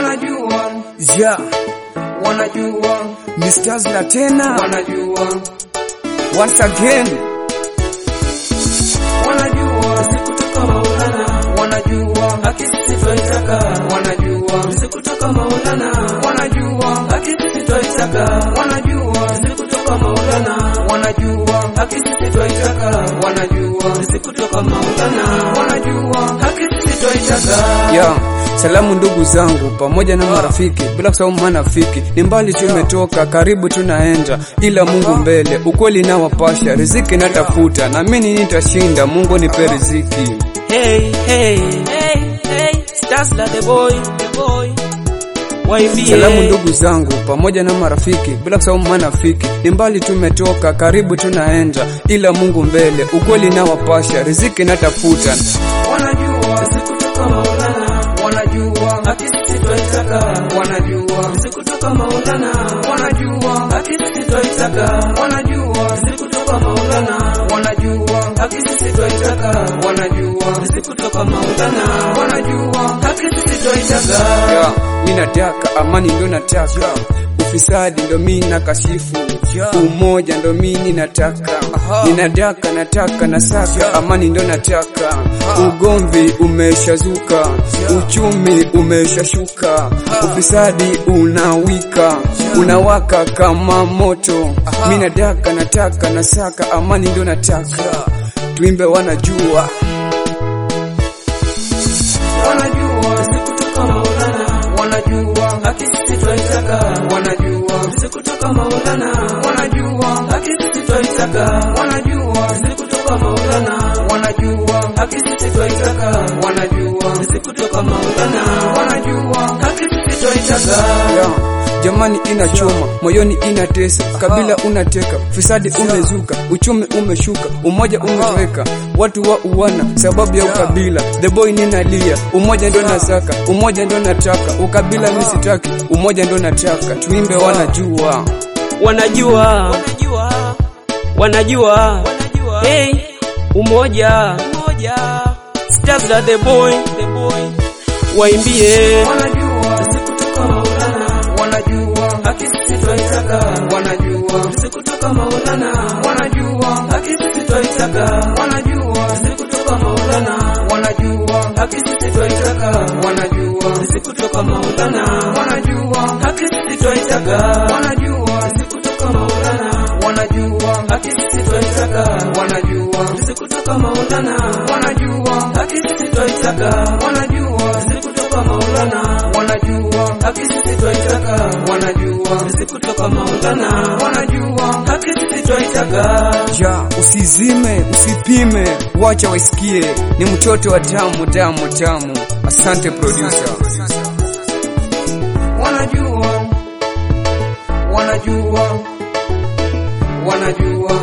wanajua, ja wanajua, Mr. na tena wanajua, once again wanajua sikutoka Maulana, wanajua haki sisi twaitaka, wanajua sikutoka Maulana, wanajua haki sisi twaitaka, wanajua sikutoka Maulana, wanajua haki sisi twaitaka, wanajua sikutoka Maulana, wanajua haki sisi twaitaka. ya salamu ndugu zangu pamoja na marafiki, bila kusahau manafiki. Ni mbali tumetoka, karibu tunaenda, ila Mungu mbele, ukweli na wapasha, riziki natafuta, na mimi nitashinda, Mungu nipe riziki. Hey, hey, hey, hey, Stars la the boy. YBA. Salamu ndugu zangu pamoja na marafiki, bila kusahau manafiki. Ni mbali tumetoka, karibu tunaenda, ila Mungu mbele, ukweli na wapasha, riziki natafuta. Wanajua sikutoka Maulana, wanajua haki sisi twaitaka, wanajua sikutoka Maulana, wanajua haki sisi twaitaka, wanajua sikutoka Maulana, wanajua haki sisi twaitaka, wanajua sikutoka Maulana, wanajua haki sisi twaitaka. Ya mimi nataka amani, ndo nataka ufisadi, ndo mimi nakashifu umoja, ndo mimi nataka ninadaka, nataka nasaka amani, ndo nataka ugomvi umeshazuka, uchumi umeshashuka, ufisadi unawika, unawaka kama moto. Mimi nataka nasaka amani, ndo nataka tuimbe, wanajua wanajua sikutoka Maulana, wanajua haki sisi twaitaka, wanajua sikutoka Maulana, wanajua haki sisi twaitaka, wanajua sikutoka Maulana, wanajua haki sisi twaitaka, wanajua sikutoka Maulana, wanajua haki sisi twaitaka. Jamani inachoma, moyoni inatesa, kabila unateka, fisadi umezuka, uchumi umeshuka, umoja umetoweka, watu wa uwana sababu ya ukabila. The boy ninalia, umoja ndo nasaka, umoja ndo nataka, ukabila mimi sitaki, umoja ndo nataka, tuimbe wanajua. Wanajua, wanajua, hey, umoja, Stars la the boy. Waimbie. Wanajua sikutoka Maulana, wanajua haki sisi twaitaka, wanajua sikutoka Maulana, wanajua haki sisi twaitaka, wanajua sikutoka Maulana, wanajua haki sisi twaitaka, wanajua sikutoka Maulana, wanajua haki sisi twaitaka, wanajua sikutoka Maulana, wanajua haki sisi twaitaka, wanajua sikutoka Maulana, wanajua haki sisi twaitaka, wanajua sikutoka Maulana, wanajua haki sisi twaitaka, wanajua sikutoka Maulana, wanajua haki sisi twaitaka. Ja usizime, usipime, wacha waisikie, ni mtoto wa damu damu damu. Asante producer. Wanajua, wanajua, wanajua